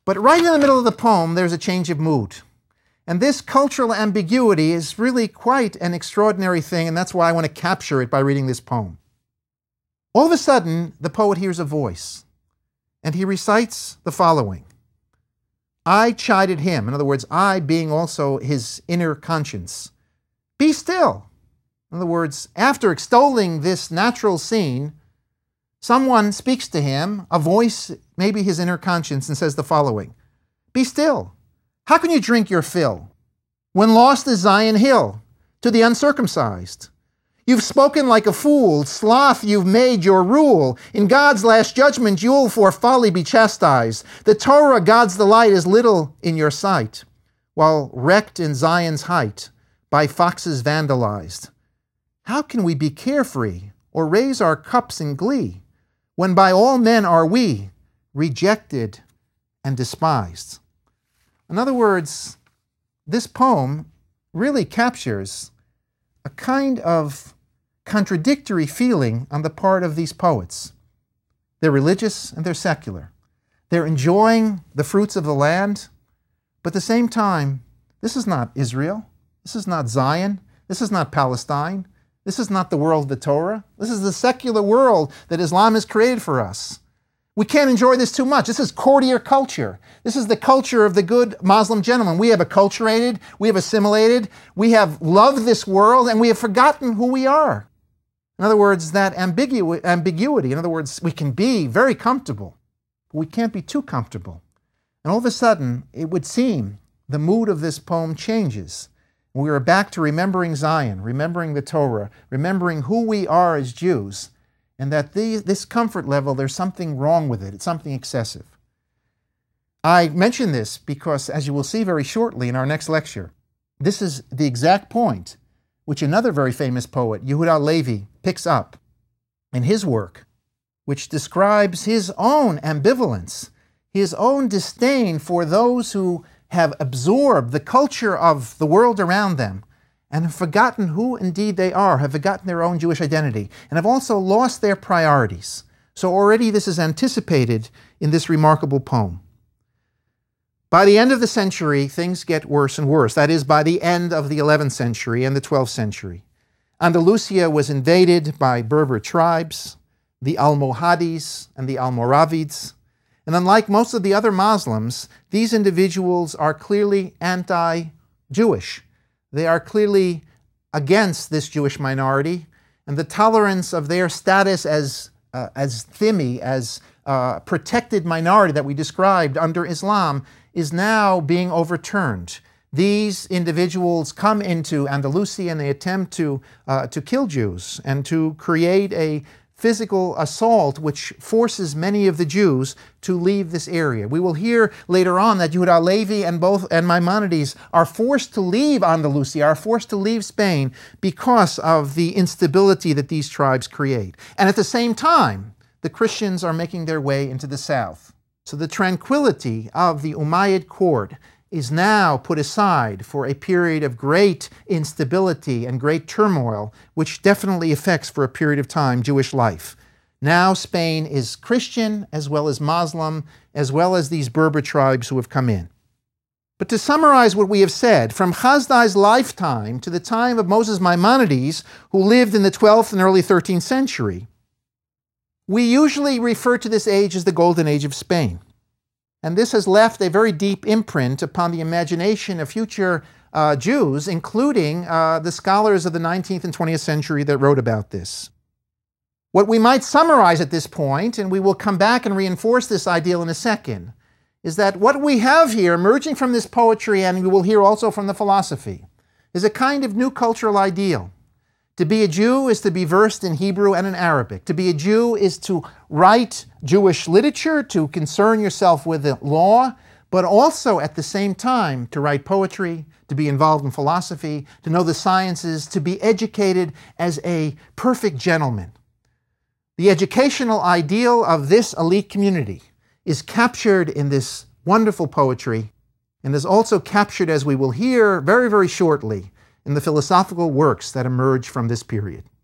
But right in the middle of the poem, there's a change of mood. And this cultural ambiguity is really quite an extraordinary thing, and that's why I want to capture it by reading this poem. All of a sudden, the poet hears a voice, and he recites the following. I chided him, in other words, I being also his inner conscience. Be still. In other words, after extolling this natural scene, someone speaks to him, a voice, maybe his inner conscience, and says the following. Be still. How can you drink your fill when lost is Zion Hill to the uncircumcised? You've spoken like a fool, sloth you've made your rule. In God's last judgment you'll for folly be chastised. The Torah, God's delight, is little in your sight, while wrecked in Zion's height, by foxes vandalized. How can we be carefree or raise our cups in glee, when by all men are we rejected and despised? In other words, this poem really captures a kind of contradictory feeling on the part of these poets. They're religious and they're secular. They're enjoying the fruits of the land, but at the same time, this is not Israel. This is not Zion. This is not Palestine. This is not the world of the Torah. This is the secular world that Islam has created for us. We can't enjoy this too much. This is courtier culture. This is the culture of the good Muslim gentleman. We have acculturated, we have assimilated, we have loved this world, and we have forgotten who we are. In other words, that ambiguity, in other words, we can be very comfortable, but we can't be too comfortable. And all of a sudden, it would seem the mood of this poem changes. We are back to remembering Zion, remembering the Torah, remembering who we are as Jews, and that this comfort level, there's something wrong with it. It's something excessive. I mention this because, as you will see very shortly in our next lecture, this is the exact point which another very famous poet, Yehuda Halevi, picks up in his work, which describes his own ambivalence, his own disdain for those who have absorbed the culture of the world around them and have forgotten who indeed they are, have forgotten their own Jewish identity, and have also lost their priorities. So already this is anticipated in this remarkable poem. By the end of the century, things get worse and worse. That is, by the end of the 11th century and the 12th century. Andalusia was invaded by Berber tribes, the Almohades and the Almoravids. And unlike most of the other Muslims, these individuals are clearly anti-Jewish. They are clearly against this Jewish minority, and the tolerance of their status as dhimmi, as protected minority that we described under Islam, is now being overturned. These individuals come into Andalusia and they attempt to kill Jews and to create a physical assault which forces many of the Jews to leave this area. We will hear later on that Yehuda Halevi and Maimonides are forced to leave Andalusia, are forced to leave Spain because of the instability that these tribes create. And at the same time, the Christians are making their way into the south. So the tranquility of the Umayyad court is now put aside for a period of great instability and great turmoil, which definitely affects for a period of time Jewish life. Now Spain is Christian as well as Muslim, as well as these Berber tribes who have come in. But to summarize what we have said, from Chazdai's lifetime to the time of Moses Maimonides, who lived in the 12th and early 13th century, we usually refer to this age as the Golden Age of Spain. And this has left a very deep imprint upon the imagination of future Jews, including the scholars of the 19th and 20th century that wrote about this. What we might summarize at this point, and we will come back and reinforce this ideal in a second, is that what we have here emerging from this poetry, and we will hear also from the philosophy, is a kind of new cultural ideal. To be a Jew is to be versed in Hebrew and in Arabic. To be a Jew is to write Jewish literature, to concern yourself with the law, but also at the same time to write poetry, to be involved in philosophy, to know the sciences, to be educated as a perfect gentleman. The educational ideal of this elite community is captured in this wonderful poetry and is also captured, as we will hear very, very shortly, in the philosophical works that emerge from this period.